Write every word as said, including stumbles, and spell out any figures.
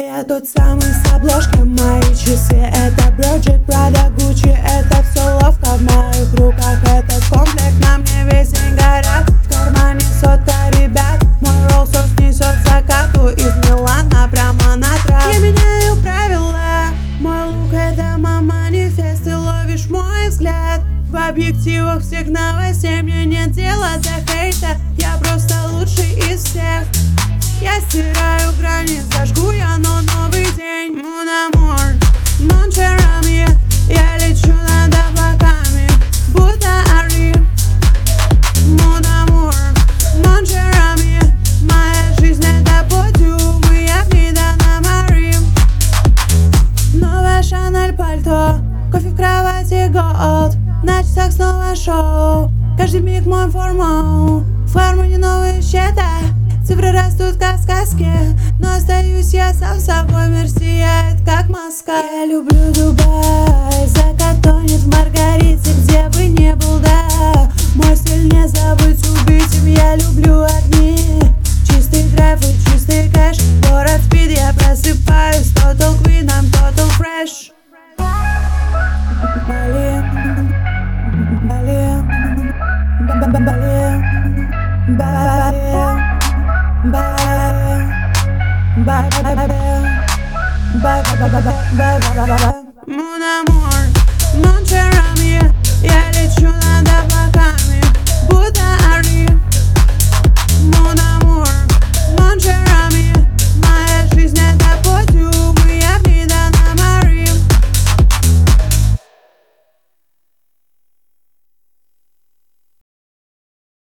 я тот самый с обложки. Мои часы — это Броджик, Прада, Гуччи. Это все ловко в моих руках. Этот комплект на мне весь день горят. В кармане сотка, ребят. Мой Роллс-Ройс несет закату из Милана прямо на трап. Я меняю правила. Мой лук — это мой манифест. Ты ловишь мой взгляд. В объективах всех новостей мне нет дела до хейта. Я просто лучший из всех. Я стираю грани, зажгу я, но новый день. Mon amour, mon cher ami. Я лечу над облаками, будто Ари. Mon amour, mon cher ami. Моя жизнь — это подиум, и я в ней Дона Мари. Новая Шанель пальто, кофе в кровати голд. На часах снова шоу, каждый миг мой формал. В гармонии новые счета, цифры растут как в сказке. Но остаюсь я сам собой, мир сияет как маска. Я люблю Дубай, закат тонет в Маргарите. Где бы не был, да, мой стиль не забыть, убить им. Я люблю огни, чистый драйв и чистый кэш. Город спит, я просыпаюсь, Total Queen, I'm Total Fresh. Бали, Бали, Бали, Бали. Mon amour, mon cher ami. Я лечу над облаками, будто